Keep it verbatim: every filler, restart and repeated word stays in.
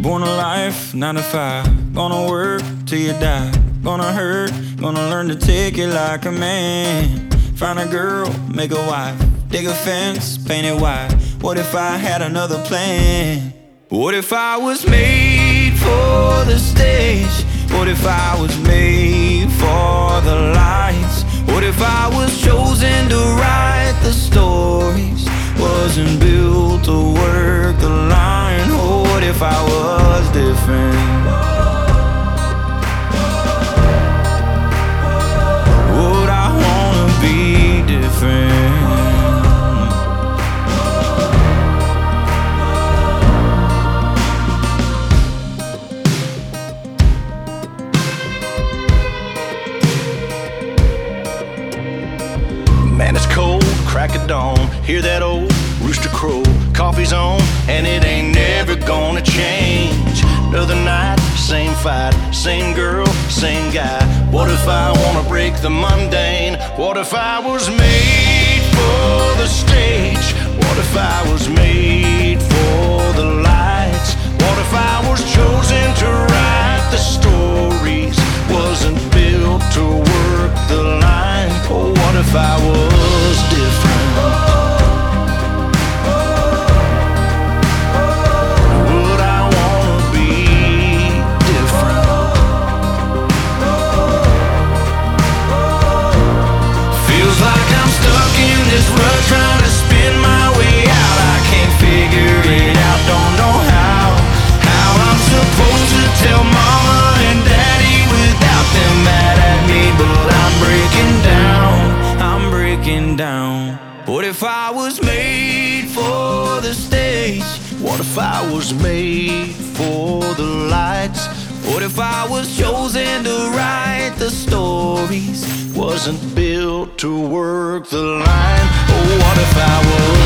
Born alive, nine to five. Gonna work till you die. Gonna hurt, gonna learn to take it like a man. Find a girl, make a wife. Dig a fence, paint it white. What if I had another plan? What if I was made for the stage? What if I was made for the lights? What if I was chosen to write the stories? Wasn't built to work the line. Oh, what if I was different? Would I wanna be different? Man, it's cold, crack of dawn. Hear that old rooster crow. Coffee's on, and it ain't never gonna change. Another night, same fight, same girl, same guy. What if I wanna break the mundane? What if I was made for the stage? What if I was made for the lights? What if I was chosen to write the stories? Wasn't built to work the line. Oh, what if I was different? Would I wanna be different? Feels like I'm stuck in this rut, trying to spin my way out. I can't figure it out, don't know how. How I'm supposed to tell mama and daddy without them mad at me, but I'm breaking down. I'm breaking down. What if I was made for the stage? What if I was made for the lights? What if I was chosen to write the stories? Wasn't built to work the line. Oh, what if I was